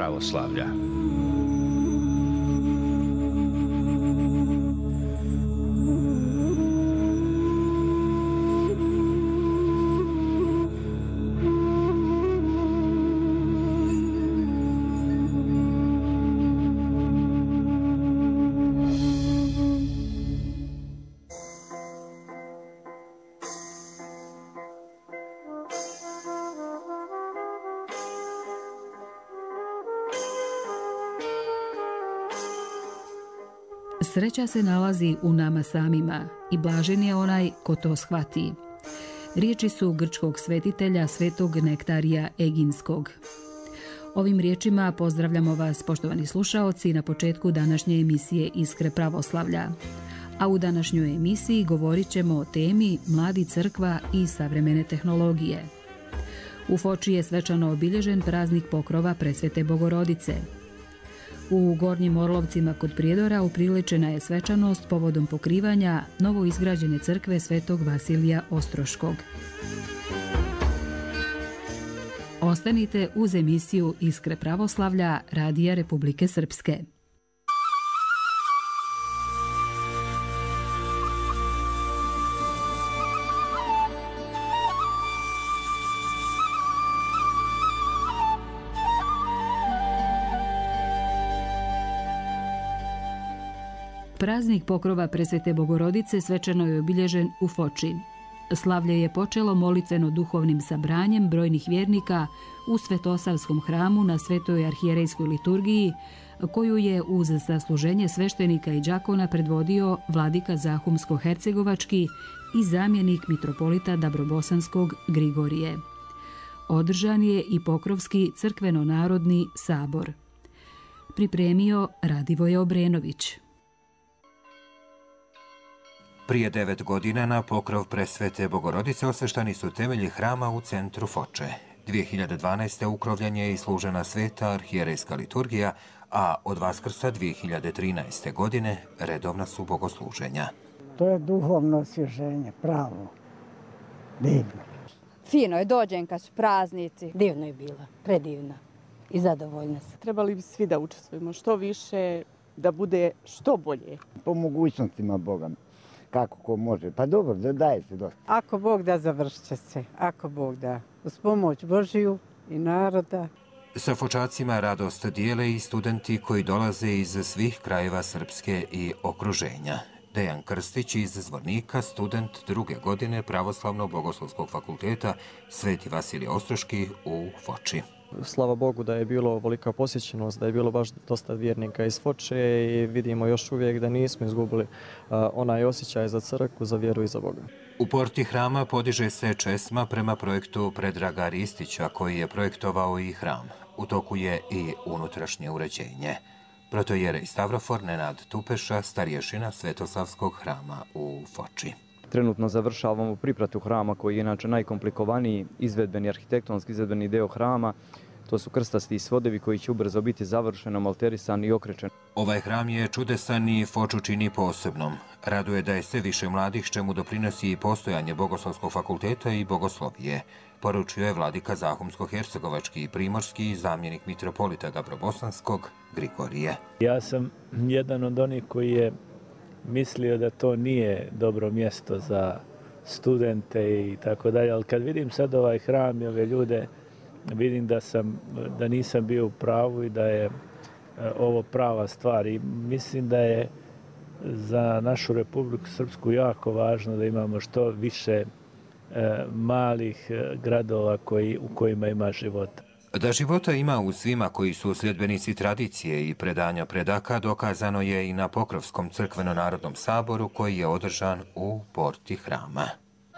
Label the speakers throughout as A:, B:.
A: pravoslavlja.
B: Sreća se nalazi u nama samima i blažen je onaj ko to shvati. Riječi su grčkog svetitelja svetog Nektarija Eginskog. Ovim riječima pozdravljamo vas, poštovani slušaoci, na početku današnje emisije Iskre pravoslavlja. A u današnjoj emisiji govorit ćemo o temi Mladi crkva i savremene tehnologije. U Foči je svečano obilježen praznik pokrova Presvete Bogorodice. U Gornjim Orlovcima kod Prijedora upriličena je svečanost povodom pokrivanja novoizgrađene crkve Svetog Vasilija Ostroškog. Ostanite uz emisiju Iskre pravoslavlja Radija Republike Srpske. Praznik pokrova Presvete Bogorodice svečano je obilježen u Foči. Slavlje je počelo molitveno-duhovnim sabranjem brojnih vjernika u Svetosavskom hramu na Svetoj arhijerejskoj liturgiji, koju je uz zasluženje sveštenika i đakona predvodio vladika Zahumsko-hercegovački i zamjenik mitropolita Dabrobosanskog Grigorije. Održan je i Pokrovski crkveno-narodni sabor. Pripremio Radivoje Obrenović.
C: Prije 9 godina na pokrov Presvete Bogorodice osveštani su temelji hrama u centru Foče. 2012. ukrovljen je i služena sveta arhijerejska liturgija, a od Vaskrsa 2013. godine redovna su bogosluženja.
D: To je duhovno osvježenje, pravo. Divno.
E: Fino je, dođem kad su praznici.
F: Divno je bila, predivna i zadovoljna sam.
G: Trebali bi svi da učestvujemo što više, da bude što bolje.
H: Po mogućnostima Boga. Kako ko može. Pa dobro, daje se dosta.
D: Ako Bog da, završit će se. Ako Bog da. Uz pomoć Božiju i naroda.
C: Sa Fočacima radost dijele i studenti koji dolaze iz svih krajeva Srpske i okruženja. Dejan Krstić iz Zvornika, student 2. godine Pravoslavno-bogoslovskog fakulteta Sveti Vasilije Ostroški u Foči.
I: Slava Bogu da je bilo ovolika posjećenost, da je bilo baš dosta vjernika iz Foče i vidimo još uvijek da nismo izgubili onaj osjećaj za crkvu, za vjeru i za Boga.
C: U porti hrama podiže se česma prema projektu Predraga Ristića koji je projektovao i hram. U toku je i unutrašnje uređenje. Protojerej Stavrofor Nenad Tupeša, starješina Svetosavskog hrama u Foči.
J: Trenutno završavamo pripratu hrama koji je inače najkomplikovaniji izvedbeni, arhitektonski izvedbeni deo hrama. To su krstasti svodevi koji će ubrzo biti završeno, malterisan i okrečen.
C: Ovaj hram je čudesan i Foču čini posebnom. Raduje da je sve više mladih, čemu doprinosi i postojanje Bogoslovskog fakulteta i bogoslovije. Poručio je vladika Zahumsko-hercegovački i primorski zamjenik mitropolita Dabrobosanskog Grigorije.
K: Ja sam jedan od onih koji je mislio da to nije dobro mjesto za studente i tako dalje, ali kad vidim sad ovaj hram i ove ljude, vidim da nisam bio u pravu i da je ovo prava stvar. I mislim da je za našu Republiku Srpsku jako važno da imamo što više malih gradova u kojima ima života.
C: Da života ima u svima koji su sljedbenici tradicije i predanja predaka dokazano je i na Pokrovskom crkveno-narodnom saboru koji je održan u porti hrama.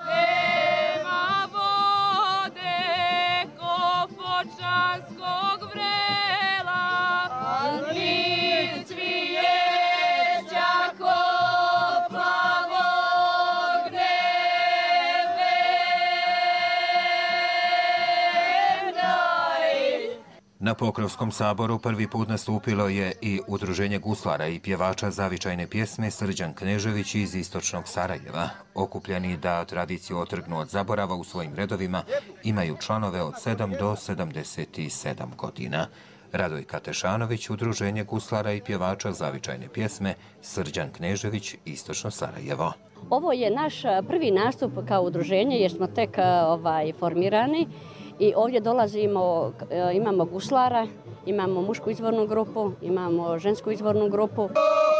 C: Na Pokrovskom saboru prvi put nastupilo je i udruženje guslara i pjevača zavičajne pjesme Srđan Knežević iz istočnog Sarajeva. Okupljeni da tradiciju otrgnu od zaborava u svojim redovima imaju članove od 7 do 77 godina. Radojka Tešanović, Udruženje guslara i pjevača zavičajne pjesme, Srđan Knežević, Istočno Sarajevo.
A: Ovo je naš prvi nastup kao udruženje jer smo tek formirani i ovdje dolazimo, imamo guslara, imamo mušku izvornu grupu, imamo žensku izvornu grupu.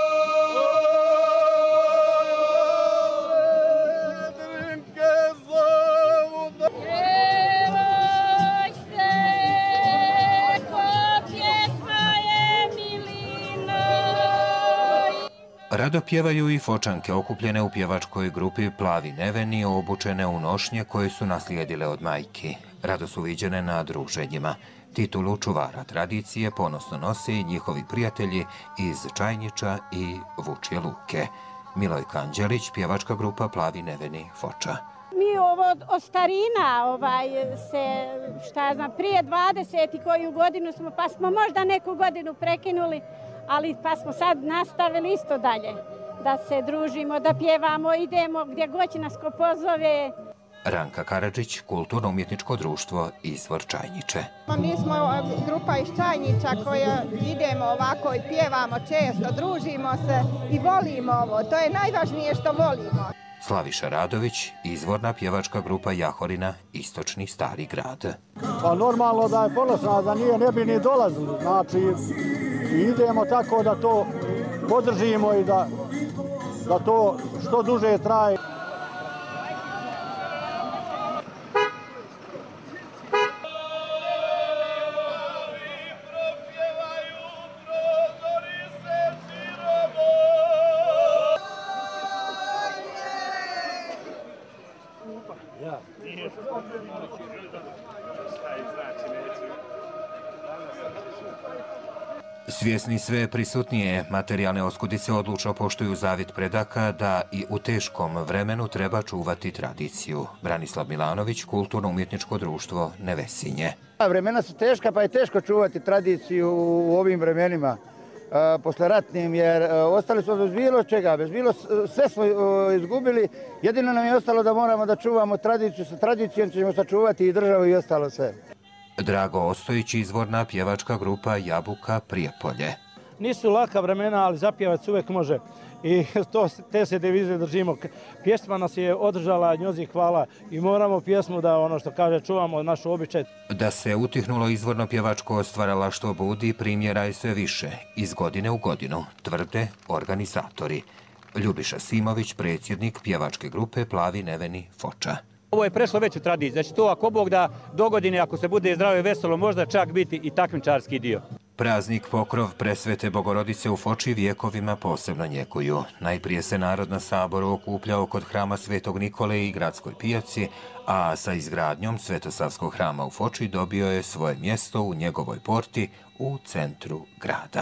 C: Rado pjevaju i Fočanke okupljene u pjevačkoj grupi Plavi Neveni, obučene u nošnje koje su naslijedile od majki. Rado su viđene na druženjima. Titulu čuvara tradicije ponosno nose i njihovi prijatelji iz Čajniča i Vučje Luke. Milojka Anđelić, pjevačka grupa Plavi Neveni, Foča.
L: Mi od starina prije 20 koju godinu smo, pa smo možda neku godinu prekinuli, ali pa smo sad nastavili isto dalje, da se družimo, da pjevamo, idemo gdje god nas ko pozove.
C: Ranka Karadžić, Kulturno-umjetničko društvo Izvor Čajniče.
M: Mi smo grupa iz Čajniča koja idemo ovako i pjevamo često, družimo se i volimo ovo. To je najvažnije što volimo.
C: Slaviša Radović, izvorna pjevačka grupa Jahorina, Istočni Stari Grad.
N: Pa normalno da je ponosna, da ne bi ni dolazili. Znači, idemo tako da to podržimo i da to što duže traje.
C: Svjesni sve prisutnije materijalne oskudice odlučno poštuju zavjet predaka da i u teškom vremenu treba čuvati tradiciju. Branislav Milanović, Kulturno-umjetničko društvo Nevesinje.
H: Vremena su teška pa je teško čuvati tradiciju u ovim vremenima posleratnim jer ostali smo bez bilo čega, sve smo izgubili. Jedino nam je ostalo da moramo da čuvamo tradiciju, sa tradicijom ćemo sačuvati i državu i ostalo sve.
C: Drago Ostojić, izvorna pjevačka grupa Jabuka, Prijepolje.
O: Nisu laka vremena, ali zapjevac uvijek može i te se devize držimo. Pjesma nas je održala, njozi hvala i moramo pjesmu da ono što kaže čuvamo našu običaj.
C: Da se utihnulo izvorno pjevačko stvaralaštvo budi, primjera je sve više, iz godine u godinu, tvrde organizatori. Ljubiša Simović, predsjednik pjevačke grupe Plavi Neveni, Foča.
P: Ovo je prešlo već u tradiciju, znači to ako Bog da dogodine, ako se bude zdravo i veselo, možda čak biti i takmičarski dio.
C: Praznik Pokrov Presvete Bogorodice u Foči vjekovima posebno njekuju. Najprije se narod na Saboru okupljao kod hrama Svetog Nikole i gradskoj pijaci, a sa izgradnjom Svetosavskog hrama u Foči dobio je svoje mjesto u njegovoj porti u centru grada.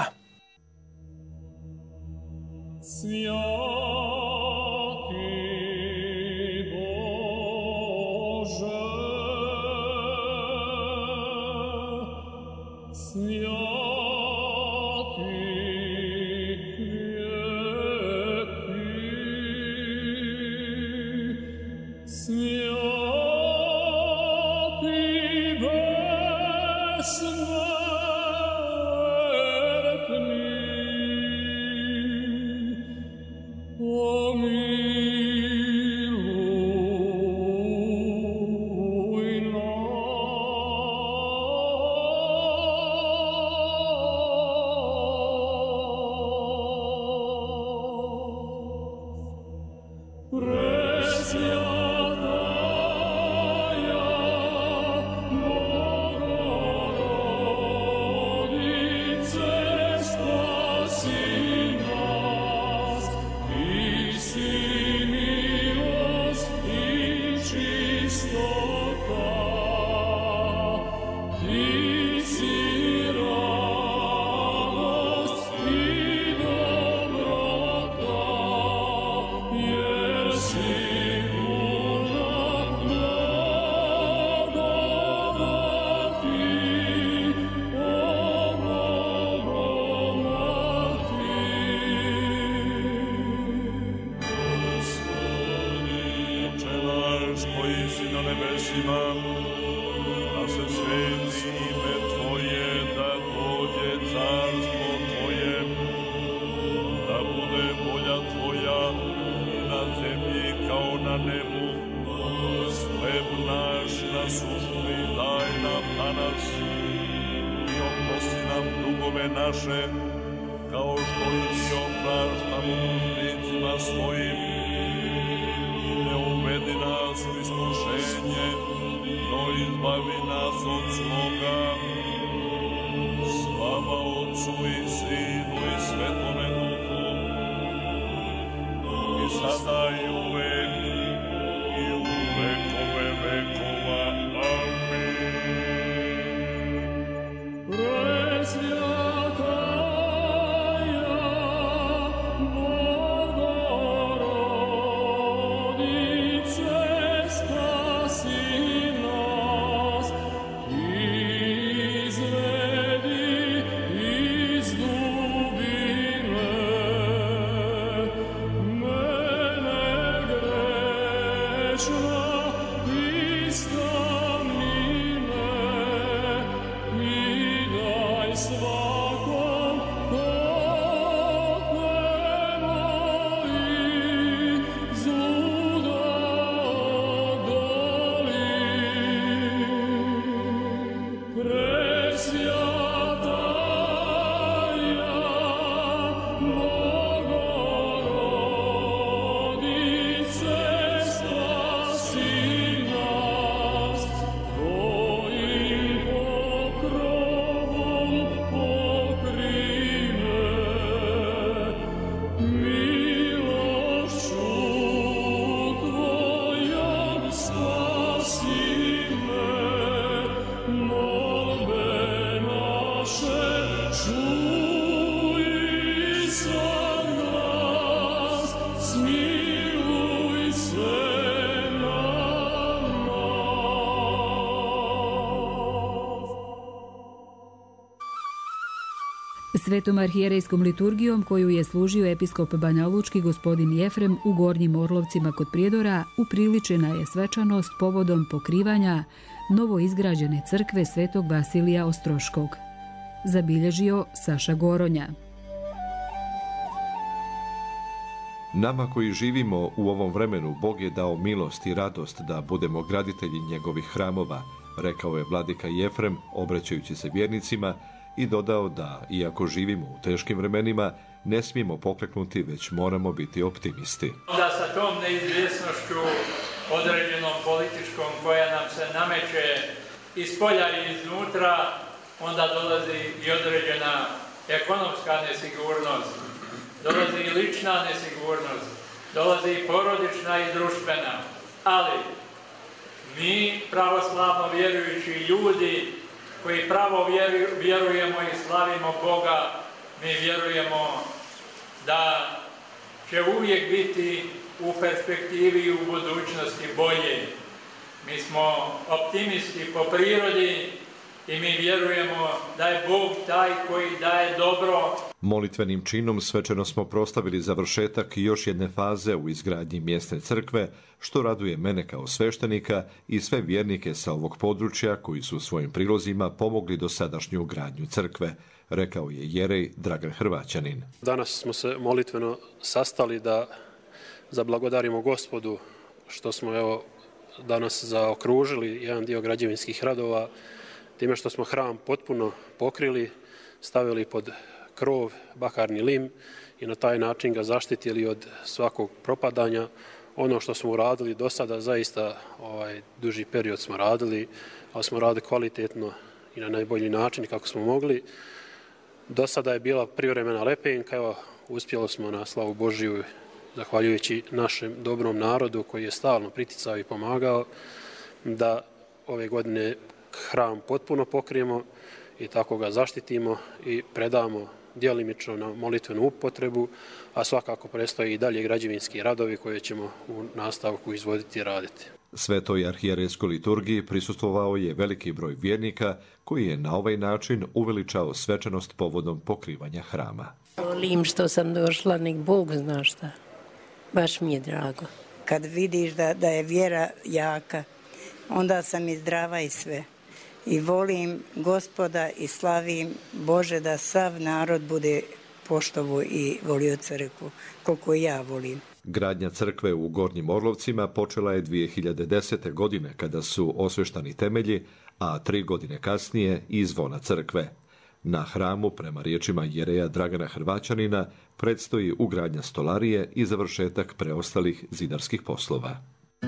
Q: nebesima, da se svet snime Tvoje, da naše, kao što i mi opraštamo dužnicima svojim. I ne uvedi nas u iskušenje, no izbavi nas od zloga. Slava Otcu i Sinu i Svetome Duhu, i sada i uvek, i u vekove vekova. Amin.
B: Svetom arhijerejskom liturgijom koju je služio episkop Banjalučki gospodin Jefrem u Gornjim Orlovcima kod Prijedora upriličena je svečanost povodom pokrivanja novoizgrađene crkve Svetog Vasilija Ostroškog. Zabilježio Saša Goronja.
R: Nama koji živimo u ovom vremenu, Bog je dao milost i radost da budemo graditelji njegovih hramova, rekao je vladika Jefrem, obraćajući se vjernicima, i dodao da, iako živimo u teškim vremenima, ne smijemo pokleknuti, već moramo biti optimisti.
S: Da sa tom neizvjesnošću određenom političkom koja nam se nameće iz polja i iznutra, onda dolazi i određena ekonomska nesigurnost, dolazi i lična nesigurnost, dolazi i porodična i društvena. Ali mi, pravoslavno vjerujući ljudi, koji pravo vjerujemo i slavimo Boga, mi vjerujemo da će uvijek biti u perspektivi i u budućnosti bolje. Mi smo optimisti po prirodi i mi vjerujemo da je Bog taj koji daje dobro.
R: Molitvenim činom svečano smo proslavili završetak još jedne faze u izgradnji mjesne crkve, što raduje mene kao sveštenika i sve vjernike sa ovog područja koji su svojim prilozima pomogli do sadašnju gradnju crkve, rekao je jerej Dragan Hrvaćanin.
T: Danas smo se molitveno sastali da zablagodarimo Gospodu što smo danas zaokružili jedan dio građevinskih radova, time što smo hram potpuno pokrili, stavili pod krov, bakarni lim i na taj način ga zaštitili od svakog propadanja. Ono što smo uradili do sada, zaista duži period smo radili, ali smo radili kvalitetno i na najbolji način kako smo mogli. Do sada je bila privremena lepenka, uspjeli smo na slavu Božiju, zahvaljujući našem dobrom narodu koji je stalno priticao i pomagao, da ove godine hram potpuno pokrijemo i tako ga zaštitimo i predamo djelimično na molitvenu upotrebu, a svakako predstoji i dalje građevinski radovi koje ćemo u nastavku izvoditi i raditi.
R: Svetoj arhijerejskoj liturgiji prisustvovao je veliki broj vjernika koji je na ovaj način uveličao svečanost povodom pokrivanja hrama.
U: Volim što sam došla, nek Bog zna šta. Baš mi je drago. Kad vidiš da je vjera jaka, onda sam i zdrava i sve. I volim Gospoda i slavim Bože da sav narod bude poštovo i volio crkvu, koliko ja volim.
R: Gradnja crkve u Gornjim Orlovcima počela je 2010. godine kada su osveštani temelji, a 3 godine kasnije i zvona crkve. Na hramu, prema riječima jereja Dragana Hrvaćanina, predstoji ugradnja stolarije i završetak preostalih zidarskih poslova.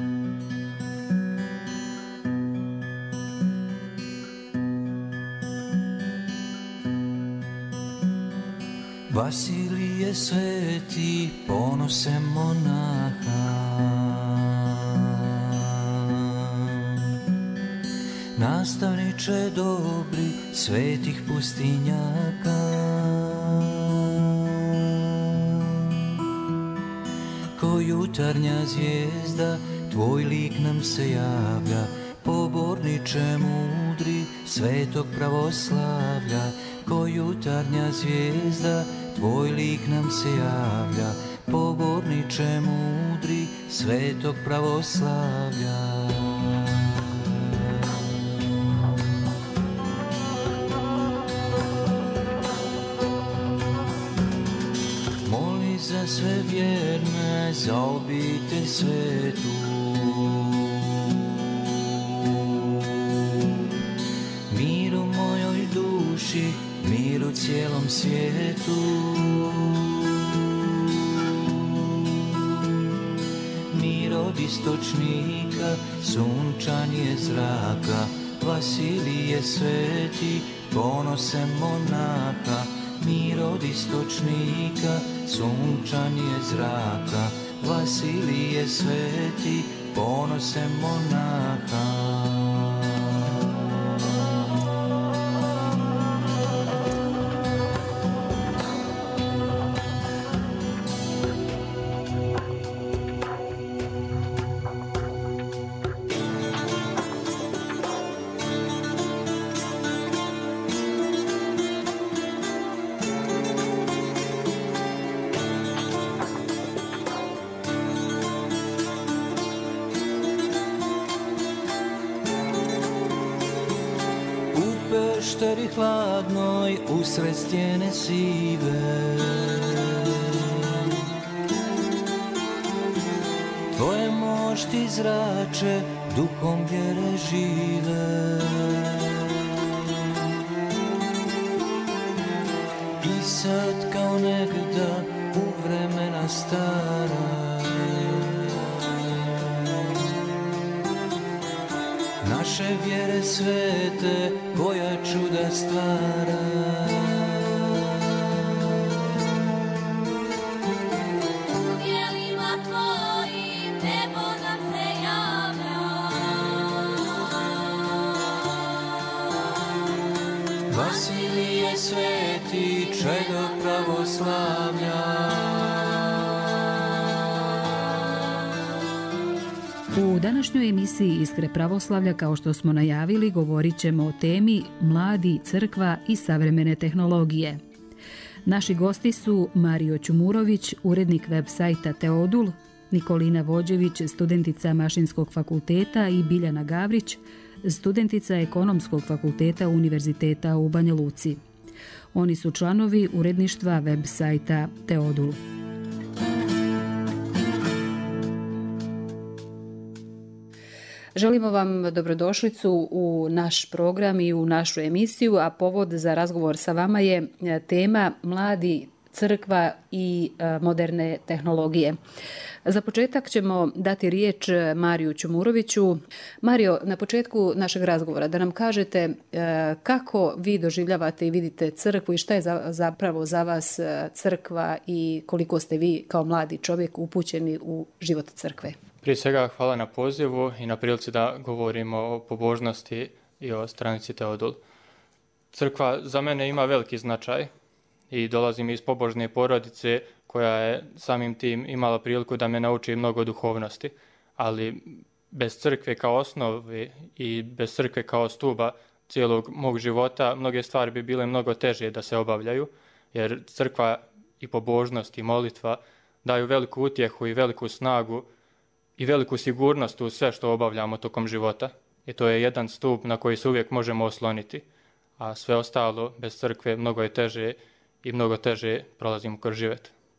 E: Vasilije sveti, ponose monaha, nastavniče dobri svetih pustinjaka, ko jutarnja zvijezda tvoj lik nam se javlja, poborniče mudri svetog pravoslavlja, ko jutarnja zvijezda tvoj lik nam se javlja, poborniče mudri svetog pravoslavlja. Moli za sve vjerne, za obitelj svetu, mir u mojoj duši, mir u cijelom svijetu. Mir od istočnika, sunčanje zraka, Vasilije sveti, ponose monaha. Mir od istočnika, sunčanje zraka, Vasilije sveti, ponose monaha. Pešteri hladnoj, usred stjene sive, tvoje mošti zrače, duhom vjere žive. I sad kao negda u vremena stara, naše vjere svete, koja čuda stvara.
V: U dijelima tvojim nebo nam se javlja,
E: Vasilije sveti, čedo pravoslavlja.
B: U današnjoj emisiji Iskre pravoslavlja, kao što smo najavili, govorit ćemo o temi Mladi, crkva i savremene tehnologije. Naši gosti su Mario Ćumurović, urednik web sajta Teodul, Nikolina Vođević, studentica Mašinskog fakulteta i Biljana Gavrić, studentica Ekonomskog fakulteta Univerziteta u Banja Luci. Oni su članovi uredništva web sajta Teodul. Želimo vam dobrodošlicu u naš program i u našu emisiju, a povod za razgovor sa vama je tema Mladi, crkva i moderne tehnologije. Za početak ćemo dati riječ Mariju Ćumuroviću. Mario, na početku našeg razgovora da nam kažete kako vi doživljavate i vidite crkvu i šta je zapravo za vas crkva i koliko ste vi kao mladi čovjek upućeni u život crkve.
W: Prije svega hvala na pozivu i na prilici da govorimo o pobožnosti i o stranici Teodul. Crkva za mene ima veliki značaj i dolazim iz pobožne porodice koja je samim tim imala priliku da me nauči mnogo duhovnosti, ali bez crkve kao osnovi i bez crkve kao stuba cijelog mog života mnoge stvari bi bile mnogo teže da se obavljaju, jer crkva i pobožnost i molitva daju veliku utjehu i veliku snagu i veliku sigurnost u sve što obavljamo tokom života. I to je jedan stup na koji se uvijek možemo osloniti, a sve ostalo bez crkve mnogo je teže i mnogo teže prolazimo kroz život.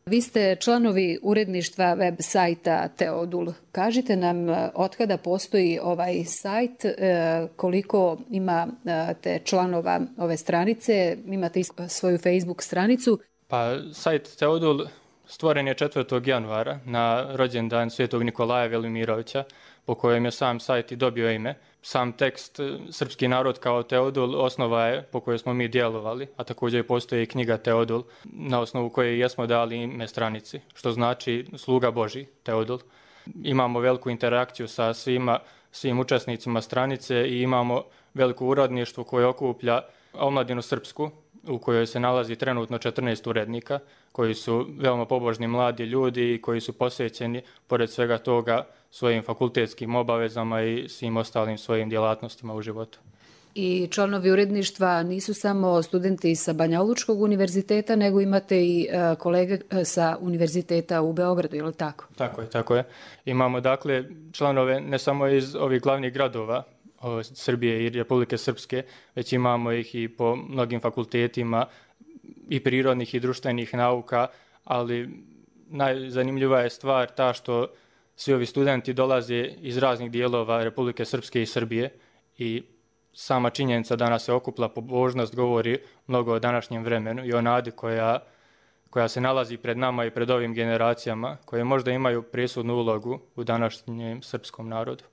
B: Vi ste članovi uredništva web sajta Teodul. Kažite nam otkada postoji ovaj sajt, koliko imate članova ove stranice, imate i svoju Facebook stranicu.
W: Pa sajt Teodul stvoren je 4. januara na rođendan Svetog Nikolaja Velimirovića, po kojem je sam sajt i dobio ime. Sam tekst Srpski narod kao Teodul osnova je po kojoj smo mi djelovali, a također postoji i knjiga Teodul, na osnovu koje jesmo dali ime stranici, što znači sluga Božji, Teodul. Imamo veliku interakciju sa svim učesnicima stranice i imamo veliko uredništvo koje okuplja omladinu srpsku, u kojoj se nalazi trenutno 14 urednika, koji su veoma pobožni mladi ljudi i koji su posvećeni, pored svega toga, svojim fakultetskim obavezama i svim ostalim svojim djelatnostima u životu.
B: I članovi uredništva nisu samo studenti sa Banja Lučkog univerziteta, nego imate i kolege sa univerziteta u Beogradu, je li tako?
W: Tako je. Imamo dakle članove ne samo iz ovih glavnih gradova Srbije i Republike Srpske, već imamo ih i po mnogim fakultetima i prirodnih i društvenih nauka, ali najzanimljiva je stvar ta što svi ovi studenti dolaze iz raznih dijelova Republike Srpske i Srbije i sama činjenica da nas se okupla pobožnost govori mnogo o današnjem vremenu i o nadi koja se nalazi pred nama i pred ovim generacijama, koje možda imaju presudnu ulogu u današnjem srpskom narodu.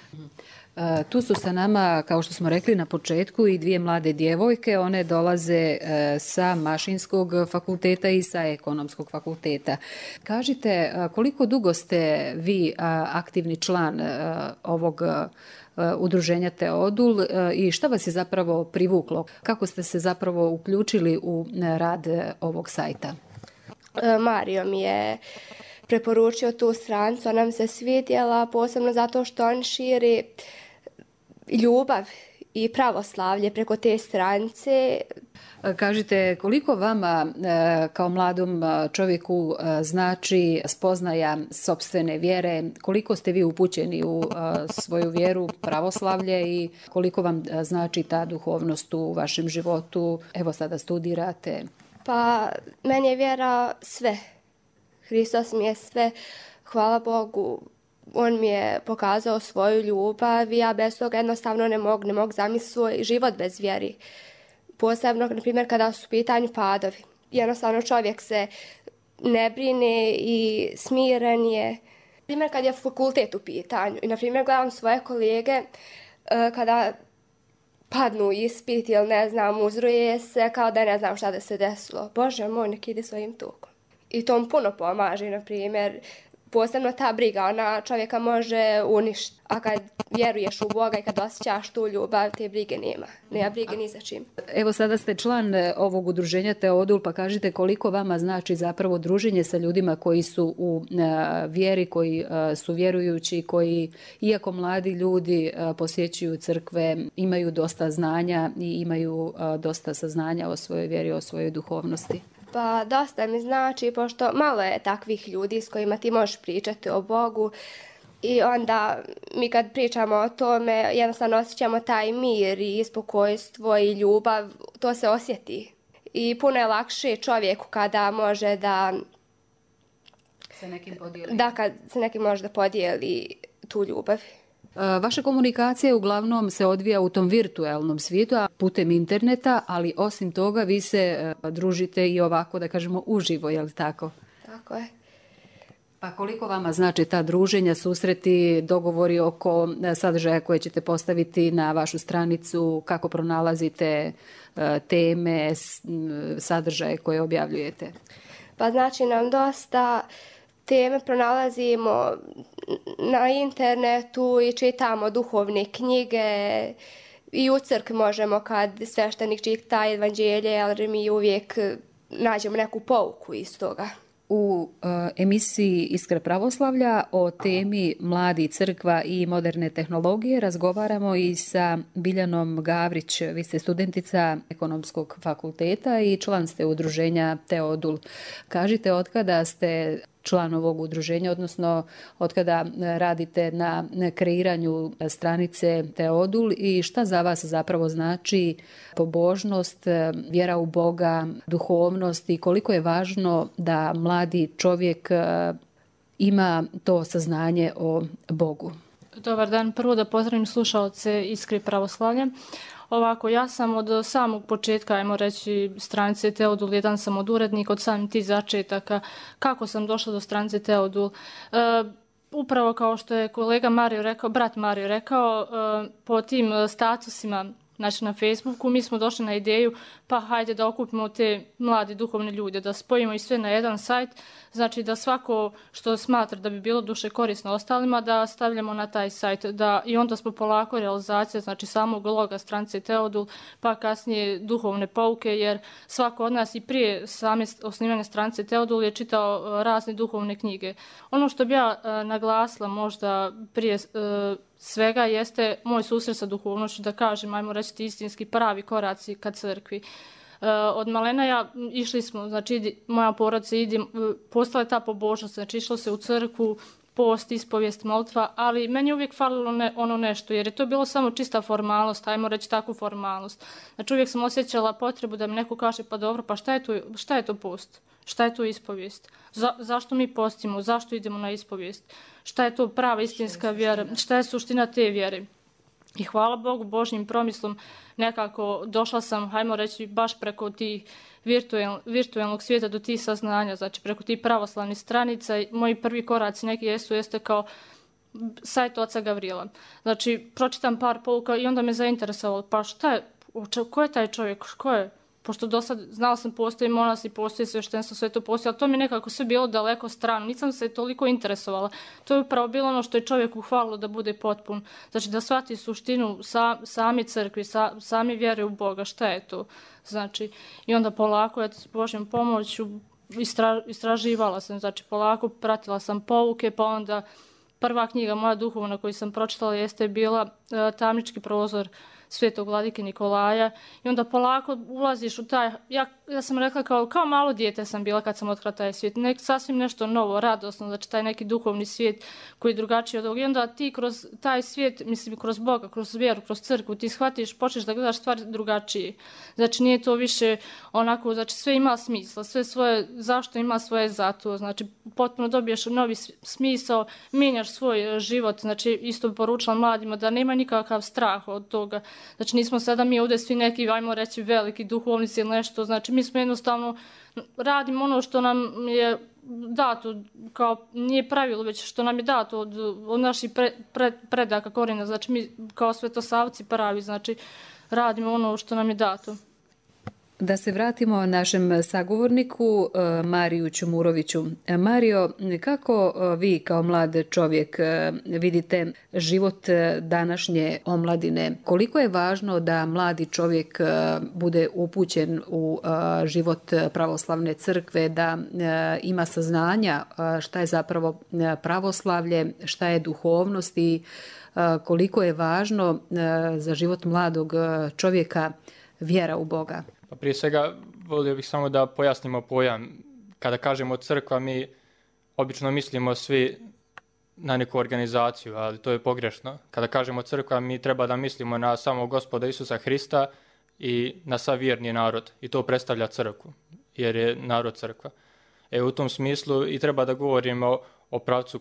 B: Tu su sa nama, kao što smo rekli na početku, i dvije mlade djevojke. One dolaze sa Mašinskog fakulteta i sa Ekonomskog fakulteta. Kažite, koliko dugo ste vi aktivni član ovog udruženja Teodul i šta vas je zapravo privuklo? Kako ste se zapravo uključili u rad ovog sajta?
D: Mario mi je preporučio tu stranicu, ona mi se svidjela, posebno zato što on širi ljubav i pravoslavlje preko te stranice.
B: Kažite, koliko vama kao mladom čovjeku znači spoznaja sopstvene vjere, koliko ste vi upućeni u svoju vjeru, pravoslavlje i koliko vam znači ta duhovnost u vašem životu? Evo sada studirate.
D: Pa meni je vjera sve. Hristos mi je sve, hvala Bogu, on mi je pokazao svoju ljubav i ja bez toga jednostavno ne mogu zamisliti svoj život bez vjeri. Posebno, na primjer, kada su u pitanju padovi. Jednostavno čovjek se ne brine i smiren je. Na primjer, kad je fakultet u pitanju i, na primjer, gledam svoje kolege kada padnu ispit ili ne znam, uzruje se kao da ne znam šta da se desilo. Bože moj, nek ide svojim tokom. I to mu puno pomaže, na primjer, posebno ta briga, ona čovjeka može uništiti. A kad vjeruješ u Boga i kad osjećaš tu ljubav, te brige nema brige ni za čim.
B: Evo sada ste član ovog udruženja Teodul, pa kažite koliko vama znači zapravo druženje sa ljudima koji su u vjeri, koji su vjerujući, koji iako mladi ljudi posjećuju crkve, imaju dosta znanja i imaju dosta saznanja o svojoj vjeri, o svojoj duhovnosti.
D: Pa dosta mi znači, pošto malo je takvih ljudi s kojima ti možeš pričati o Bogu i onda mi kad pričamo o tome jednostavno osjećamo taj mir i spokojstvo i ljubav, to se osjeti. I puno je lakše čovjeku kada može da
B: se nekim podijeli.
D: Da, kad se nekim može da podijeli tu ljubav.
B: Vaša komunikacija uglavnom se odvija u tom virtualnom svijetu, putem interneta, ali osim toga vi se družite i ovako, da kažemo, uživo, je li tako?
D: Tako je.
B: Pa koliko vama znači ta druženja, susreti, dogovori oko sadržaja koje ćete postaviti na vašu stranicu, kako pronalazite teme, sadržaje koje objavljujete?
D: Pa znači nam dosta teme pronalazimo na internetu i čitamo duhovne knjige i u crkvi možemo kad sveštenik čita evanđelje, ali mi uvijek nađemo neku pouku iz toga.
B: U emisiji Iskra pravoslavlja o temi Mladi, crkva i moderne tehnologije razgovaramo i sa Biljanom Gavrić. Vi ste studentica Ekonomskog fakulteta i član ste udruženja Teodul. Kažite, otkada ste član ovog udruženja, odnosno otkada radite na kreiranju stranice Teodul i šta za vas zapravo znači pobožnost, vjera u Boga, duhovnost i koliko je važno da mladi čovjek ima to saznanje o Bogu?
F: Dobar dan. Prvo da pozdravim slušalce Iskre pravoslavlja. Ovako, ja sam od samog početka, ajmo reći, stranice Teodul, jedan sam od urednika, od samih tih začetaka. Kako sam došla do stranice Teodul? Upravo kao što je kolega Mario rekao, brat Mario rekao, po tim statusima, znači na Facebooku, mi smo došli na ideju, pa hajde da okupimo te mlade duhovne ljude, da spojimo i sve na jedan sajt, znači da svako što smatra da bi bilo duše korisno ostalima, da stavljamo na taj sajt. I onda smo polako realizacija, znači samog loga stranice Teodul, pa kasnije duhovne pouke, jer svako od nas i prije same osnivanja stranice Teodul je čitao razne duhovne knjige. Ono što bi ja naglasila možda prije svega jeste moj susret sa duhovnošću, da kažem, ajmo reći istinski pravi koraci ka crkvi. Od malena išli smo, znači moja porodica postala je ta pobožnost, znači išlo se u crkvu, post, ispovijest, molitva, ali meni je uvijek falilo ono nešto, jer je to bilo samo čista formalnost, ajmo reći takvu formalnost. Znači uvijek sam osjećala potrebu da mi neko kaže, pa dobro, pa šta je to post? Šta je to ispovijest? Zašto mi postimo? Zašto idemo na ispovijest? Šta je to prava istinska vjera? Šta je suština te vjere? I hvala Bogu, Božjim promislom nekako došla sam, hajmo reći, baš preko tih virtualnog svijeta do tih saznanja, znači preko tih pravoslavnih stranica. Moji prvi koraci neki jeste kao sajt oca Gavrijela. Znači, pročitam par pouka i onda me zainteresovalo, pa ko je taj čovjek, ko je? Pošto do sad znala sam postoji monasi, postoji sveštenstvo, sve to postoji, ali to mi nekako sve bilo daleko strano. Nisam se toliko interesovala. To je upravo bilo ono što je čovjeku hvalilo da bude potpun. Znači da shvati suštinu sami crkvi, sami vjere u Boga, šta je to. Znači, i onda polako, s Božjom pomoću, istraživala sam, znači polako pratila sam pouke, pa onda prva knjiga moja duhovna koju sam pročitala jeste bila Tamnički prozor Svetog vladike Nikolaja i onda polako ulaziš u taj, ja sam rekla kao malo dijete sam bila kad sam otkrila taj svijet, sasvim nešto novo, radosno, znači taj neki duhovni svijet koji je drugačiji od ovog i onda ti kroz taj svijet, mislim kroz Boga, kroz vjeru, kroz crkvu, ti shvatiš, počneš da gledaš stvari drugačije. Znači nije to više onako, znači sve ima smisla, sve svoje, zašto ima svoje zato, znači potpuno dobiješ novi smisao, mijenjaš svoj život, znači isto poručila mladima da nema nikakav strah od toga. Znači nismo sada mi ovdje svi neki, ajmo reći, veliki duhovnici ili nešto, znači mi smo jednostavno radimo ono što nam je dato, kao nije pravilo, već što nam je dato od naših predaka korijena, znači mi kao svetosavci pravi, znači radimo ono što nam je dato.
B: Da se vratimo našem sagovorniku Mariju Ćumuroviću. Mario, kako vi kao mlad čovjek vidite život današnje omladine? Koliko je važno da mladi čovjek bude upućen u život pravoslavne crkve, da ima saznanja šta je zapravo pravoslavlje, šta je duhovnost i koliko je važno za život mladog čovjeka vjera u Boga?
W: Pa prije svega volio bih samo da pojasnimo pojam. Kada kažemo crkva, mi obično mislimo svi na neku organizaciju, ali to je pogrešno. Kada kažemo crkva, mi treba da mislimo na samog Gospoda Isusa Hrista i na sav vjerni narod. I to predstavlja crkvu, jer je narod crkva. U tom smislu i treba da govorimo o pravcu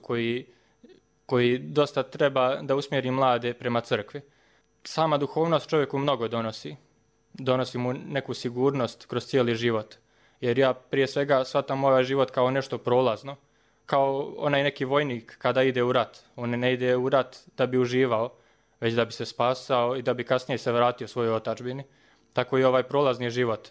W: koji dosta treba da usmjeri mlade prema crkvi. Sama duhovnost čovjeku mnogo donosi. Donosi mu neku sigurnost kroz cijeli život. Jer ja prije svega shvatam ovaj život kao nešto prolazno. Kao onaj neki vojnik kada ide u rat. On ne ide u rat da bi uživao, već da bi se spasao i da bi kasnije se vratio svojoj otadžbini. Tako i ovaj prolazni život.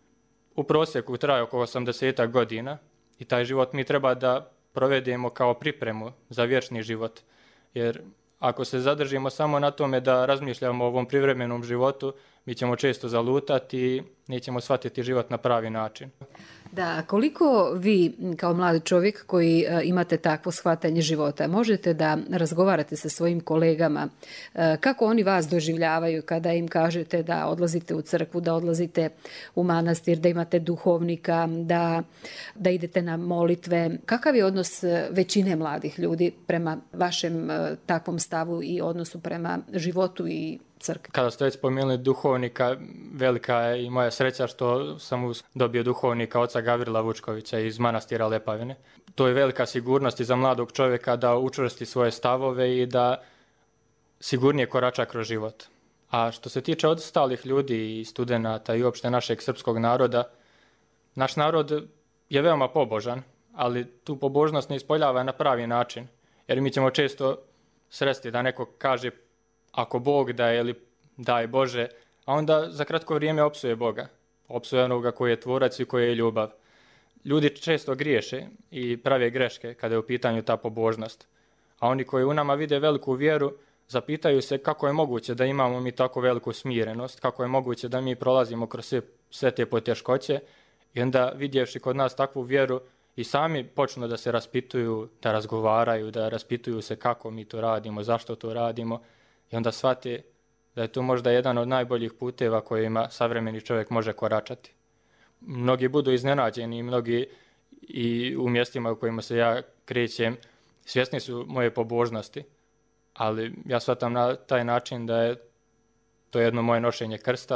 W: U prosjeku traje oko 80 godina i taj život mi treba da provedemo kao pripremu za vječni život. Jer ako se zadržimo samo na tome da razmišljamo o ovom privremenom životu, mi ćemo često zalutati i nećemo shvatiti život na pravi način.
B: Da, koliko vi kao mladi čovjek koji imate takvo shvatanje života, možete da razgovarate sa svojim kolegama, kako oni vas doživljavaju kada im kažete da odlazite u crkvu, da odlazite u manastir, da imate duhovnika, da idete na molitve. Kakav je odnos većine mladih ljudi prema vašem takvom stavu i odnosu prema životu i crkvi?
W: Kada ste već spomenuli duhovnika, velika je i moja sreća što sam dobio duhovnika oca Gavrila Vučkovića iz manastira Lepavine. To je velika sigurnost i za mladog čovjeka da učvrsti svoje stavove i da sigurnije korača kroz život. A što se tiče ostalih ljudi i studenata i uopšte našeg srpskog naroda, naš narod je veoma pobožan, ali tu pobožnost ne ispoljava na pravi način. Jer mi ćemo često sresti da neko kaže ako Bog daje ili daj Bože, a onda za kratko vrijeme opsuje Boga. Opsuje onoga koji je tvorac i koji je ljubav. Ljudi često griješe i prave greške kada je u pitanju ta pobožnost. A oni koji u nama vide veliku vjeru, zapitaju se kako je moguće da imamo mi tako veliku smirenost, kako je moguće da mi prolazimo kroz sve te poteškoće i onda vidjevši kod nas takvu vjeru i sami počnu da se raspituju, da razgovaraju, da raspituju se kako mi to radimo, zašto to radimo i onda shvate da je to možda jedan od najboljih puteva kojima savremeni čovjek može koračati. Mnogi budu iznenađeni, mnogi i u mjestima u kojima se ja krećem svjesni su moje pobožnosti, ali ja shvatam na taj način da je to jedno moje nošenje krsta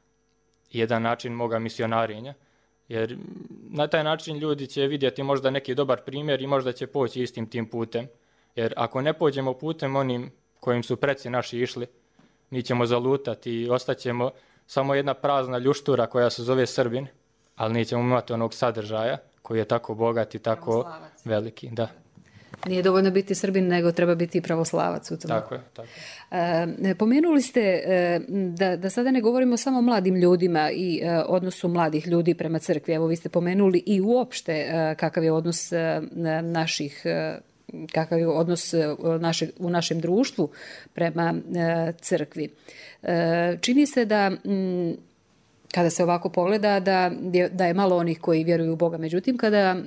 W: i jedan način moga misionarenja. Jer na taj način ljudi će vidjeti možda neki dobar primjer i možda će poći istim tim putem. Jer ako ne pođemo putem onim kojim su preci naši išli, mi ćemo zalutati i ostaćemo samo jedna prazna ljuštura koja se zove Srbin, ali nećemo imati onog sadržaja koji je tako bogat i tako veliki. Da.
B: Nije dovoljno biti Srbin, nego treba biti i pravoslavac u tom.
W: Tako je.
B: Pomenuli ste da sada ne govorimo samo o mladim ljudima i odnosu mladih ljudi prema crkvi. Evo, vi ste pomenuli i uopšte kakav je odnos kakav je odnos u našem društvu prema crkvi. Čini se da kada se ovako pogleda da je malo onih koji vjeruju u Boga. Međutim, kada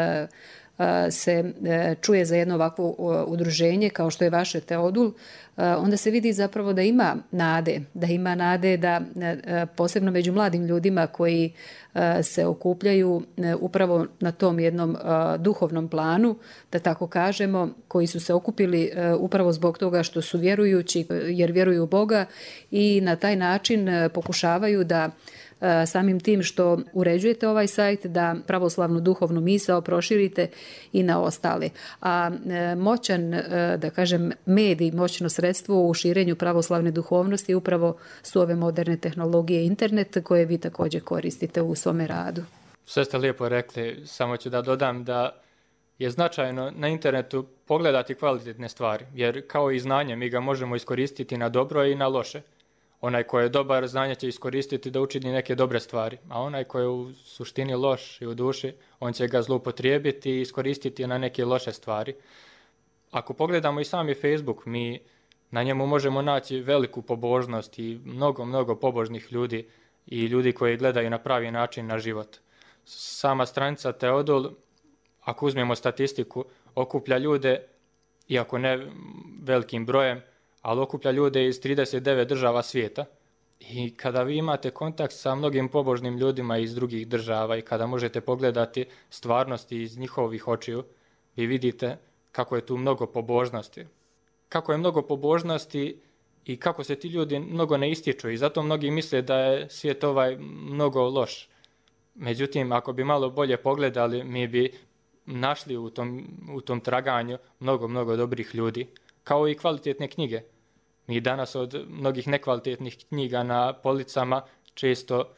B: se čuje za jedno ovakvo udruženje kao što je vaše Teodul, onda se vidi zapravo da ima nade da posebno među mladim ljudima koji se okupljaju upravo na tom jednom duhovnom planu, da tako kažemo, koji su se okupili upravo zbog toga što su vjerujući, jer vjeruju u Boga i na taj način pokušavaju da samim tim što uređujete ovaj sajt da pravoslavnu duhovnu misao proširite i na ostale. A moćan, da kažem, medij, moćno sredstvo u širenju pravoslavne duhovnosti upravo su ove moderne tehnologije internet koje vi također koristite u svome radu.
W: Sve ste lijepo rekli, samo ću da dodam da je značajno na internetu pogledati kvalitetne stvari, jer kao i znanje mi ga možemo iskoristiti na dobro i na loše. Onaj koji je dobar, znanje će iskoristiti da učini neke dobre stvari, a onaj koji je u suštini loš i u duši, on će ga zloupotrijebiti i iskoristiti na neke loše stvari. Ako pogledamo i sami Facebook, mi na njemu možemo naći veliku pobožnost i mnogo pobožnih ljudi i ljudi koji gledaju na pravi način na život. Sama stranica Teodul, ako uzmemo statistiku, okuplja ljude, iako ne velikim brojem, ali okuplja ljude iz 39 država svijeta. I kada vi imate kontakt sa mnogim pobožnim ljudima iz drugih država i kada možete pogledati stvarnosti iz njihovih očiju, vi vidite kako je tu mnogo pobožnosti. Kako je mnogo pobožnosti i kako se ti ljudi mnogo ne ističu i zato mnogi misle da je svijet ovaj mnogo loš. Međutim, ako bi malo bolje pogledali, mi bi našli u tom traganju mnogo dobrih ljudi, kao i kvalitetne knjige. Mi danas od mnogih nekvalitetnih knjiga na policama često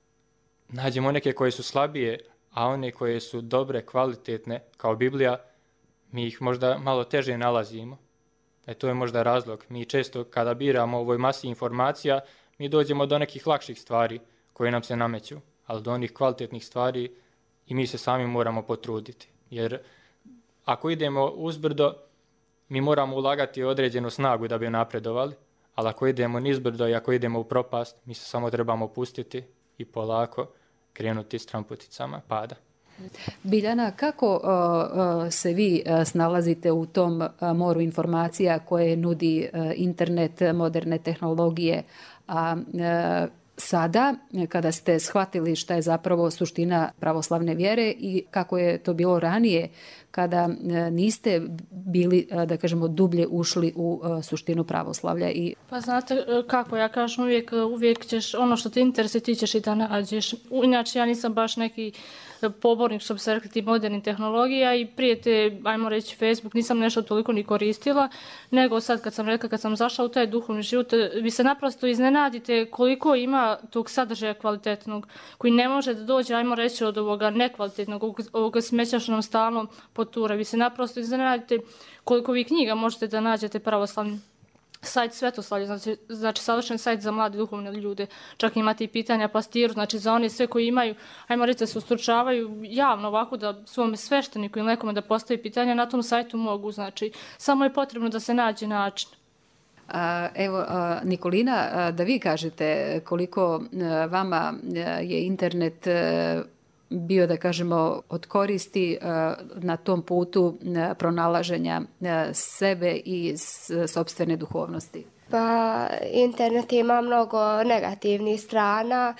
W: nađemo neke koje su slabije, a one koje su dobre, kvalitetne, kao Biblija, mi ih možda malo teže nalazimo. To je možda razlog. Mi često kada biramo u ovoj masi informacija, mi dođemo do nekih lakših stvari koje nam se nameću, ali do onih kvalitetnih stvari i mi se sami moramo potruditi. Jer ako idemo uzbrdo, mi moramo ulagati određenu snagu da bi napredovali, ali ako idemo nizbrdo i ako idemo u propast, mi se samo trebamo pustiti i polako krenuti stramputicama pada.
B: Biljana, kako se vi snalazite u tom moru informacija koje nudi internet, moderne tehnologije, a sada kada ste shvatili šta je zapravo suština pravoslavne vjere i kako je to bilo ranije kada niste bili, da kažemo, dublje ušli u suštinu pravoslavlja?
F: Pa znate kako, ja kažem uvijek ćeš, ono što te interesuje ti ćeš i da nađeš. Inače ja nisam baš neki pobornik, što bi se rekli, tih modernih tehnologija i prije te, ajmo reći, Facebook nisam nešto toliko ni koristila, nego sad kad sam zašla u taj duhovni život, vi se naprosto iznenadite koliko ima tog sadržaja kvalitetnog, koji ne može da dođe, ajmo reći, od ovoga nekvalitetnog, ovoga smeća što nam stalno potura. Vi se naprosto iznenadite koliko vi knjiga možete da nađete pravoslavni. Sajt Svetoslavlje, znači savršen sajt za mlade duhovne ljude. Čak imate i pitanja pastiru, znači za one sve koji imaju, ajmo reći da se ustručavaju javno ovako da svome svešteniku ili nekome da postavi pitanja, na tom sajtu mogu, znači samo je potrebno da se nađe način.
B: Evo, Nikolina, da vi kažete koliko vama je internet bio, da kažemo, od koristi na tom putu pronalaženja sebe i sopstvene duhovnosti?
D: Pa internet ima mnogo negativnih strana.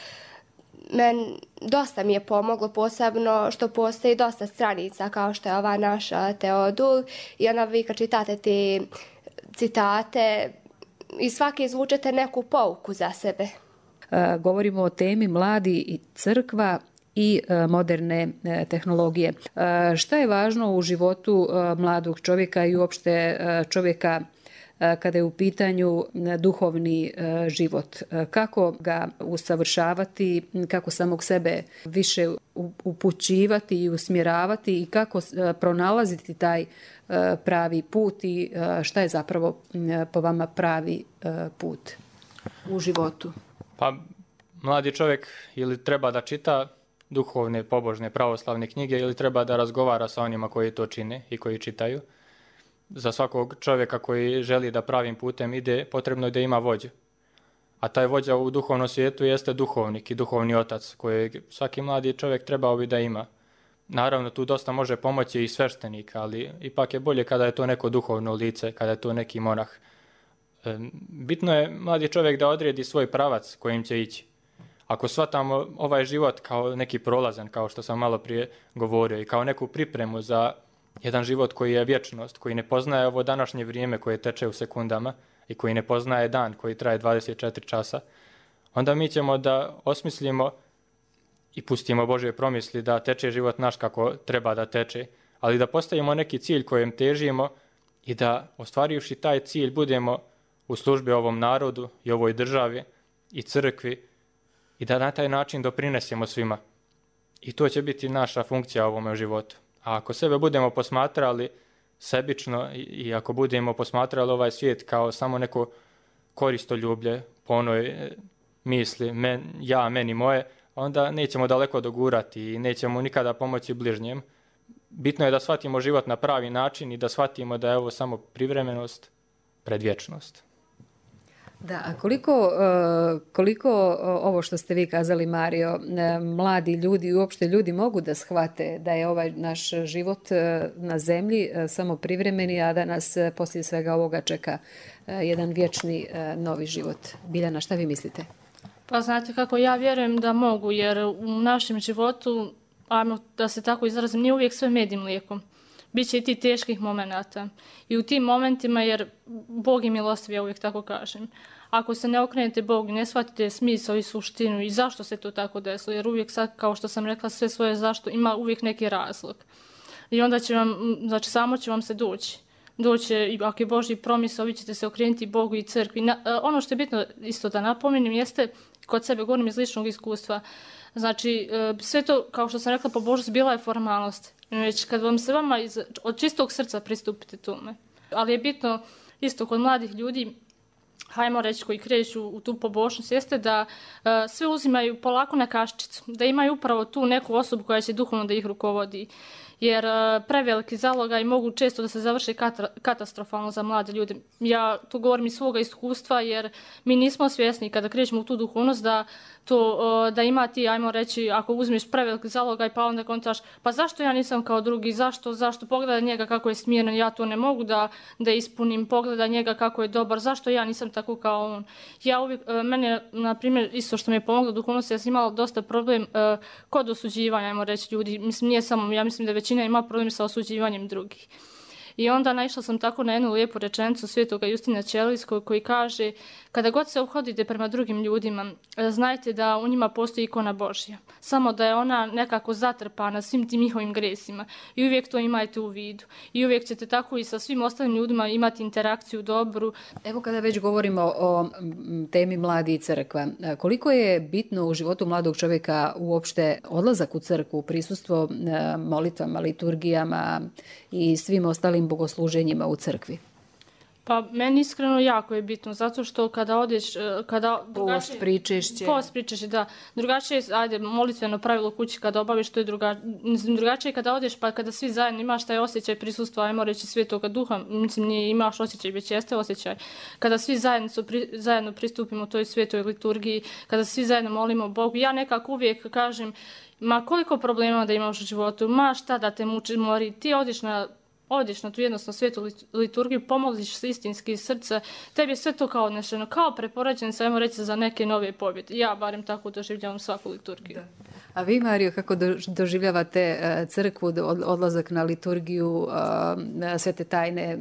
D: Dosta mi je pomoglo, posebno što postoji dosta stranica kao što je ova naša Teodul i onda vi kad čitate te citate i svaki izvučete neku pouku za sebe.
B: Govorimo o temi mladi i crkva i moderne tehnologije. Šta je važno u životu mladog čovjeka i uopšte čovjeka kada je u pitanju duhovni život? Kako ga usavršavati, kako samog sebe više upućivati i usmjeravati i kako pronalaziti taj pravi put i šta je zapravo po vama pravi put u životu?
W: Pa mladi čovjek ili treba da čita duhovne, pobožne, pravoslavne knjige ili treba da razgovara sa onima koji to čine i koji čitaju. Za svakog čovjeka koji želi da pravim putem ide, potrebno je da ima vođu. A taj vođa u duhovnom svijetu jeste duhovnik i duhovni otac kojeg svaki mladi čovjek trebao bi da ima. Naravno, tu dosta može pomoći i sveštenik, ali ipak je bolje kada je to neko duhovno lice, kada je to neki monah. Bitno je mladi čovjek da odredi svoj pravac kojim će ići. Ako shvatamo ovaj život kao neki prolazan, kao što sam malo prije govorio, i kao neku pripremu za jedan život koji je vječnost, koji ne poznaje ovo današnje vrijeme koje teče u sekundama i koji ne poznaje dan koji traje 24 časa, onda mi ćemo da osmislimo i pustimo Božje promisli da teče život naš kako treba da teče, ali da postavimo neki cilj kojem težimo i da, ostvarivši taj cilj, budemo u službi ovom narodu i ovoj državi i crkvi i da na taj način doprinesemo svima. I to će biti naša funkcija u ovome životu. A ako sebe budemo posmatrali sebično i ako budemo posmatrali ovaj svijet kao samo neko koristoljublje po onoj misli ja, meni, moje, onda nećemo daleko dogurati i nećemo nikada pomoći bližnjem. Bitno je da shvatimo život na pravi način i da shvatimo da je ovo samo privremenost pred vječnost.
B: Da, a koliko ovo što ste vi kazali, Mario, mladi ljudi i uopšte ljudi mogu da shvate da je ovaj naš život na zemlji samo privremeni, a da nas poslije svega ovoga čeka jedan vječni novi život? Biljana, šta vi mislite?
F: Pa znate kako, ja vjerujem da mogu, jer u našem životu, ajmo da se tako izrazim, nije uvijek sve med i mlijekom. Biće i ti teških momenata. I u tim momentima, jer Bog je milostiv, ja uvijek tako kažem. Ako se ne okrenete Bogu, ne shvatite smisao i suštinu i zašto se to tako desilo, jer uvijek sad, kao što sam rekla, sve svoje zašto ima uvijek neki razlog. I onda će vam, znači samo će vam se doći. Doće, ako je Božji promisao, vi ćete se okrenuti Bogu i crkvi. Ono što je bitno isto da napomenem jeste, kod sebe govorim iz ličnog iskustva, znači sve to, kao što sam rekla, pobožnost bila je formalnost. Već kad vam se od čistog srca pristupite tome. Ali je bitno isto kod mladih ljudi, hajmo reći, koji kreću u tu pobožnost, jeste da sve uzimaju polako na kaščicu, da imaju upravo tu neku osobu koja će duhovno da ih rukovodi. Jer preveliki zalogaj mogu često da se završe katastrofalno za mlade ljude. Ja tu govorim iz svoga iskustva, jer mi nismo svjesni kada krećemo u tu duhovnost da to da ima ti, ajmo reći, ako uzmeš preveliki zalogaj pa onda kontaš, pa zašto ja nisam kao drugi, zašto pogledaj njega kako je smiren, ja to ne mogu da ispunim, pogledaj njega kako je dobar, zašto ja nisam tako kao on. Ja uvijek, mene, na primjer, isto što mi je pomoglo duhovnosti, ja sam imala dosta problem kod osuđivanja, ajmo reći, ljudi, mislim, nije samo, ja mislim da većina ima problem sa osuđivanjem drugih. I onda naišla sam tako na jednu lijepu rečenicu Svetoga Justina Ćelijskog koji kaže: kada god se ophodite prema drugim ljudima, znajte da u njima postoji ikona Božja. Samo da je ona nekako zatrpana svim tim njihovim gresima. I uvijek to imajte u vidu. I uvijek ćete tako i sa svim ostalim ljudima imati interakciju dobru.
B: Evo kada već govorimo o temi mladi i crkva, koliko je bitno u životu mladog čovjeka uopšte odlazak u crkvu, prisustvo molitvama, liturgijama i svim ostalim bogosluženjima u crkvi?
F: Pa meni iskreno jako je bitno, zato što kada odeš,
B: post pričešće.
F: Post pričešće, da. Drugačije, ajde, molitveno pravilo kući kada obaviš, to je drugačije kada odeš, pa kada svi zajedno imaš taj osjećaj prisustva, ajmo reći, Svetoga Duha, mislim, nije imaš osjećaj, već jeste osjećaj. Kada svi zajedno pristupimo toj svetoj liturgiji, kada svi zajedno molimo Bogu, ja nekako uvijek kažem, ma koliko problema da imaš u životu, ma šta da te muči, mori, ti odiš na tu jednostavno svetu liturgiju, pomoliš se istinski iz srca, tebi je sve to kao odnešeno, kao preporađenica, ajmo reći, za neke nove pobjede. Ja barem tako doživljavam svaku liturgiju. Da.
B: A vi, Mario, kako doživljavate crkvu, odlazak na liturgiju, sve te tajne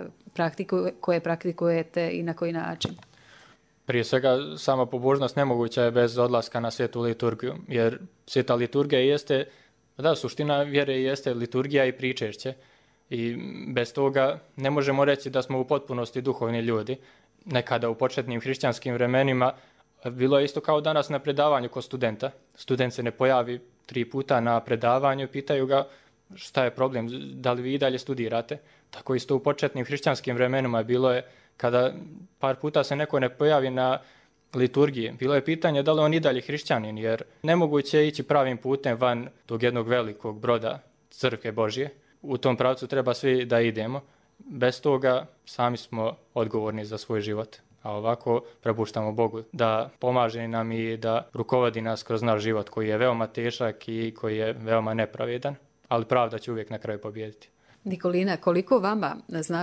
B: koje praktikujete i na koji način?
W: Prije svega, sama pobožnost nemoguća je bez odlaska na svetu liturgiju, jer sveta liturgija jeste, da, suština vjere jeste liturgija i pričešće. I bez toga ne možemo reći da smo u potpunosti duhovni ljudi. Nekada u početnim hrišćanskim vremenima bilo je isto kao danas na predavanju kod studenta. Student se ne pojavi 3 puta na predavanju, pitaju ga šta je problem, da li vi i dalje studirate. Tako isto u početnim hrišćanskim vremenima bilo je kada par puta se neko ne pojavi na liturgiji. Bilo je pitanje da li on i dalje hrišćanin, jer nemoguće je ići pravim putem van tog jednog velikog broda crkve Božje. U tom pravcu treba svi da idemo. Bez toga sami smo odgovorni za svoj život. A ovako prepuštamo Bogu da pomaže nam i da rukovodi nas kroz naš život koji je veoma težak i koji je veoma nepravedan. Ali pravda će uvijek na kraju pobijediti.
B: Nikolina, koliko vama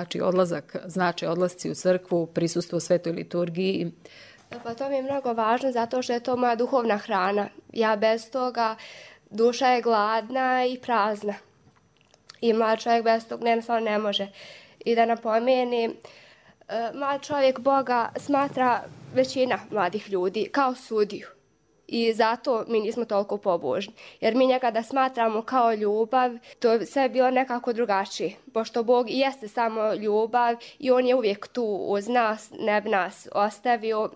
B: znači odlasci u crkvu, prisustvo svetoj liturgiji?
D: Pa to mi je mnogo važno zato što je to moja duhovna hrana. Ja bez toga, duša je gladna i prazna. I mlad čovjek bez tog ne može. I da napomenem, mlad čovjek Boga smatra većina mladih ljudi kao sudiju. I zato mi nismo toliko pobožni. Jer mi njega da smatramo kao ljubav, to je sve bilo nekako drugačije. Pošto Bog i jeste samo ljubav i on je uvijek tu uz nas, ne bi nas ostavio.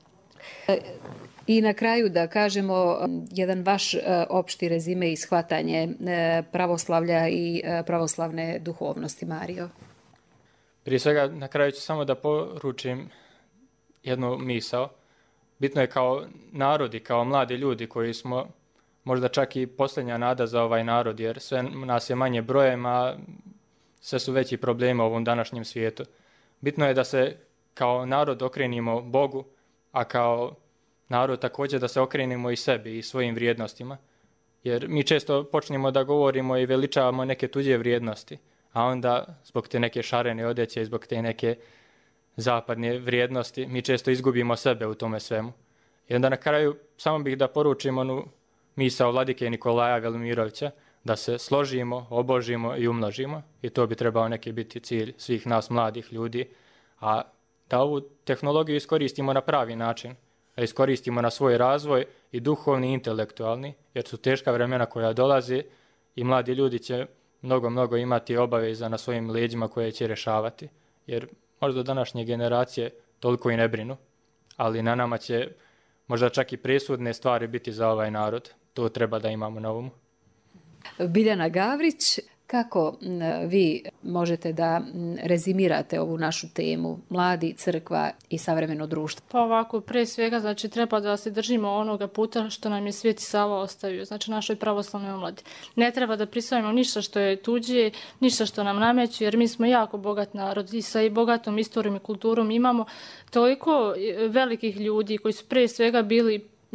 B: I na kraju da kažemo jedan vaš opšti rezime i shvatanje pravoslavlja i pravoslavne duhovnosti, Mario.
W: Prije svega, na kraju ću samo da poručim jednu misao. Bitno je kao narodi, kao mladi ljudi koji smo možda čak i posljednja nada za ovaj narod, jer sve nas je manje brojem, a sve su veći problemi u ovom današnjem svijetu. Bitno je da se kao narod okrenimo Bogu, a kao narod također da se okrenimo i sebi i svojim vrijednostima. Jer mi često počnemo da govorimo i veličavamo neke tuđe vrijednosti, a onda zbog te neke šarene odjeće i zbog te neke zapadne vrijednosti mi često izgubimo sebe u tome svemu. I onda na kraju samo bih da poručim onu misao vladike Nikolaja Velimirovića, da se složimo, obožimo i umnožimo. I to bi trebao neki biti cilj svih nas mladih ljudi, a da ovu tehnologiju iskoristimo na pravi način, da iskoristimo na svoj razvoj i duhovni i intelektualni, jer su teška vremena koja dolazi i mladi ljudi će mnogo imati obaveza na svojim leđima koje će rješavati. Jer možda današnje generacije toliko i ne brinu, ali na nama će možda čak i presudne stvari biti za ovaj narod. To treba da imamo na umu.
B: Biljana Gavrić, kako vi možete da rezimirate ovu našu temu, mladi, crkva i savremeno društvo?
F: Pa ovako, pre svega, znači treba da se držimo onoga puta što nam je Sveti Sava ostavio, znači našoj pravoslavnoj omladi. Ne treba da prisvajamo ništa što je tuđe, ništa što nam nameću, jer mi smo jako bogat narod i sa bogatom istorijom i kulturom imamo toliko velikih ljudi koji su pre svega bili i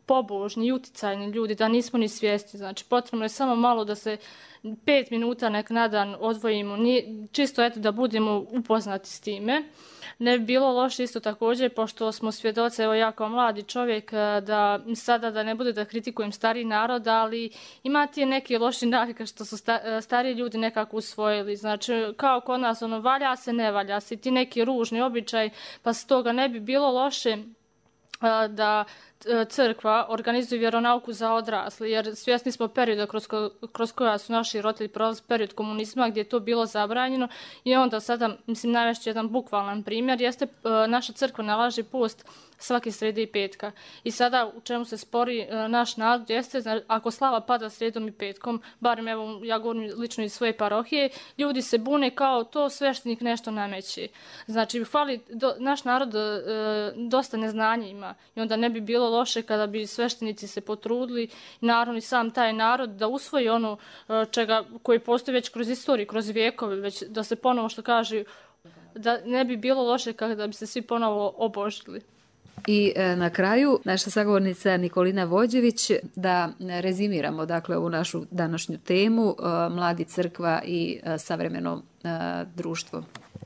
F: pobožni i uticajni ljudi, da nismo ni svjesni. Znači, potrebno je samo malo da se 5 minuta nek na dan odvojimo, čisto eto da budemo upoznati s time. Ne bi bilo loše isto također, pošto smo svjedoci, evo ja kao mladi čovjek, da sada da ne bude da kritikujem stariji narod, ali imati neke loše navike što su stariji ljudi nekako usvojili. Znači, kao kod nas, valja se, ne valja se, ti neki ružni običaj, pa s toga ne bi bilo loše da crkva organizuje vjeronauku za odrasli, jer svjesni smo perioda kroz koja su naši roditelji prolazili, period komunizma gdje je to bilo zabranjeno i onda sada, mislim, najveći jedan bukvalan primjer jeste naša crkva nalaže post svake srede i petka. I sada u čemu se spori naš narod jeste, znači, ako slava pada sredom i petkom, barem evo ja govorim lično iz svoje parohije, ljudi se bune kao to sveštenik nešto nameće. Znači, naš narod dosta neznanja ima i onda ne bi bilo loše kada bi sveštenici se potrudili, naravno i sam taj narod da usvoji ono koji postoji već kroz istoriju, kroz vijekove, već da se ponovo što kaže, da ne bi bilo loše kada bi se svi ponovo obožili.
B: I na kraju naša sagovornica Nikolina Vođević, da rezimiramo dakle ovu našu današnju temu, mladi, crkva i savremeno društvo.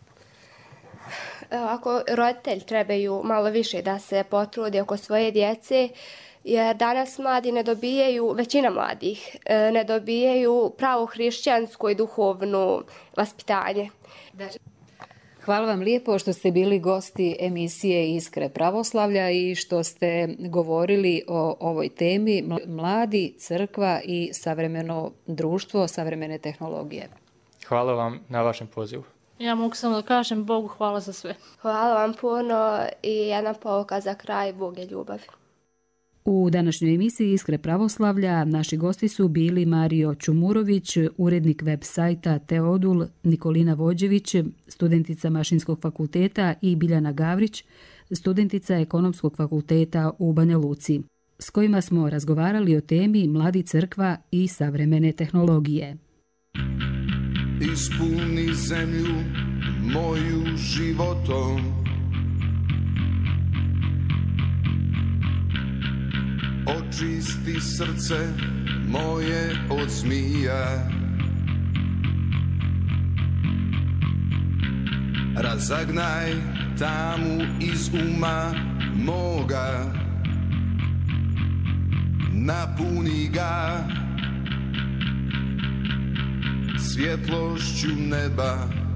D: Ako roditelji trebaju malo više da se potrude oko svoje djece, jer danas mladi ne dobijaju, većina mladih, ne dobijaju pravo hrišćansko i duhovno vaspitanje.
B: Hvala vam lijepo što ste bili gosti emisije Iskre pravoslavlja i što ste govorili o ovoj temi mladi, crkva i savremeno društvo, savremene tehnologije.
W: Hvala vam na vašem pozivu.
F: Ja mogu samo da kažem Bogu hvala za sve.
D: Hvala vam puno i jedna pouka za kraj, Bog je ljubav.
B: U današnjoj emisiji Iskre pravoslavlja naši gosti su bili Mario Čumurović, urednik web sajta Teodul, Nikolina Vođević, studentica Mašinskog fakulteta i Biljana Gavrić, studentica Ekonomskog fakulteta u Banja Luci, s kojima smo razgovarali o temi mladi, crkva i savremene tehnologije.
G: Ispuni zemlju moju životom, očisti srce moje od zmija, razagnaj tamu iz uma moga, napuni ga svjetlošću neba.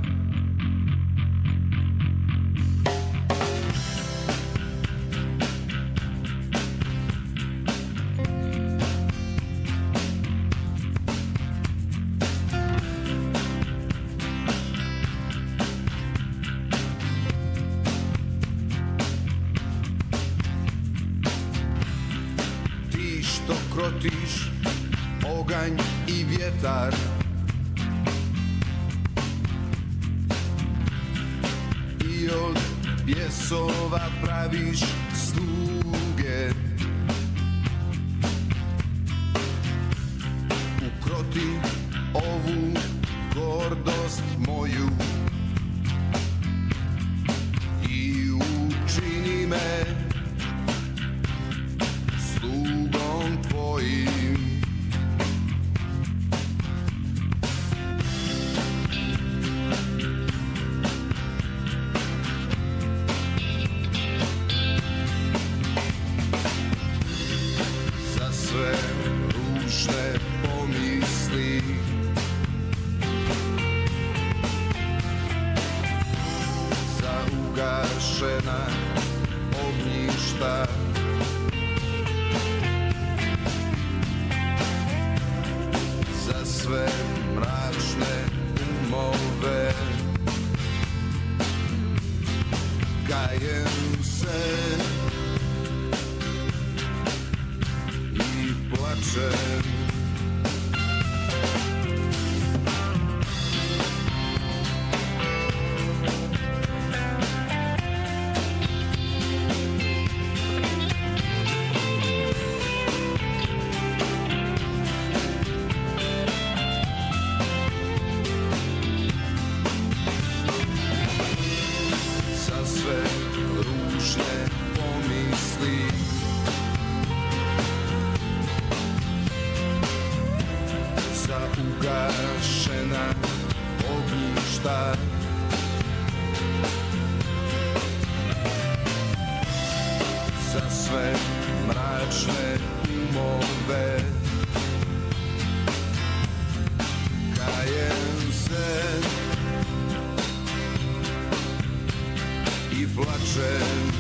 G: Ti što krotiš oganj i vjetar, i od bjesova praviš sluge, ukroti ovu gordost moju i učini me slugom tvojim. ništa. Za sve mračne umove kajem se i plačem.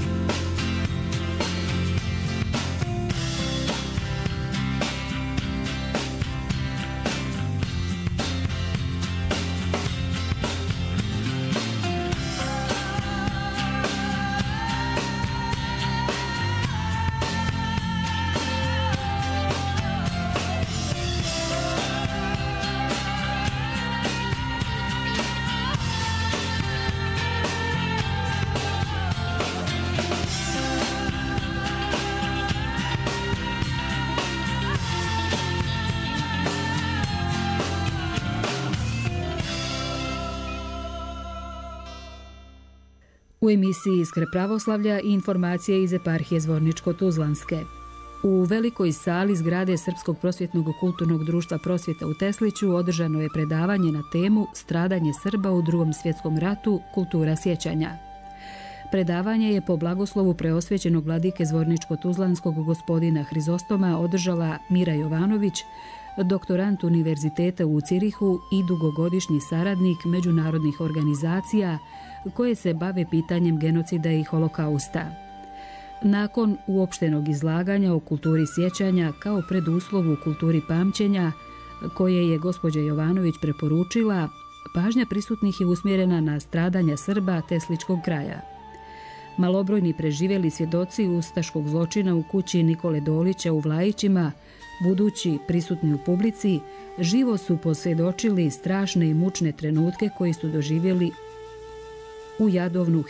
B: U emisiji Iskre pravoslavlja i informacije iz eparhije Zvorničko-Tuzlanske. U velikoj sali zgrade Srpskog prosvjetnog kulturnog društva Prosvjeta u Tesliću održano je predavanje na temu Stradanje Srba u Drugom svjetskom ratu, kultura sjećanja. Predavanje je po blagoslovu preosvećenog vladike Zvorničko-Tuzlanskog gospodina Hrizostoma održala Mira Jovanović, doktorant Univerziteta u Cirihu i dugogodišnji saradnik međunarodnih organizacija koje se bave pitanjem genocida i holokausta. Nakon uopštenog izlaganja o kulturi sjećanja kao preduslovu kulturi pamćenja, koje je gospođa Jovanović preporučila, pažnja prisutnih je usmjerena na stradanja Srba Tesličkog kraja. Malobrojni preživjeli svjedoci ustaškog zločina u kući Nikole Dolića u Vlajićima, budući prisutni u publici, živo su posvjedočili strašne i mučne trenutke koji su doživjeli u Jadovnu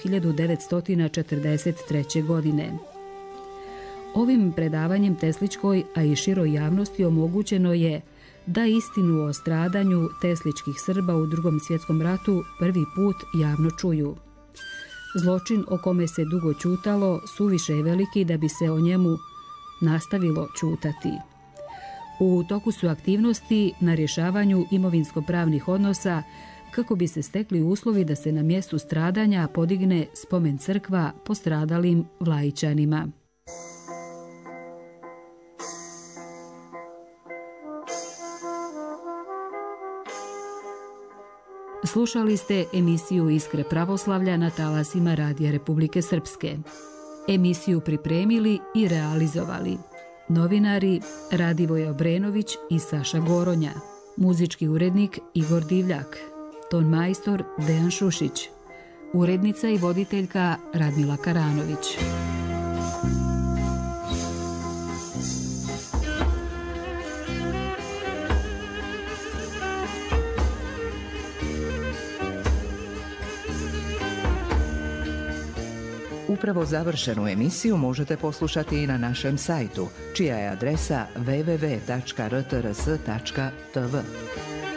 B: 1943. godine. Ovim predavanjem Tesličkoj, a i široj javnosti omogućeno je da istinu o stradanju tesličkih Srba u Drugom svjetskom ratu prvi put javno čuju. Zločin o kome se dugo ćutalo suviše je veliki da bi se o njemu nastavilo ćutati. U toku su aktivnosti na rješavanju imovinsko-pravnih odnosa kako bi se stekli uslovi da se na mjestu stradanja podigne spomen crkva postradalim Vlajićanima. Slušali ste emisiju Iskre pravoslavlja na talasima Radija Republike Srpske. Emisiju pripremili i realizovali novinari Radivoj Obrenović i Saša Goronja, muzički urednik Igor Divljak, ton majstor Dejan Šušić, urednica i voditeljka Radmila Karanović.
I: Upravo završenu emisiju možete poslušati i na našem sajtu, čija je adresa www.rtrs.tv.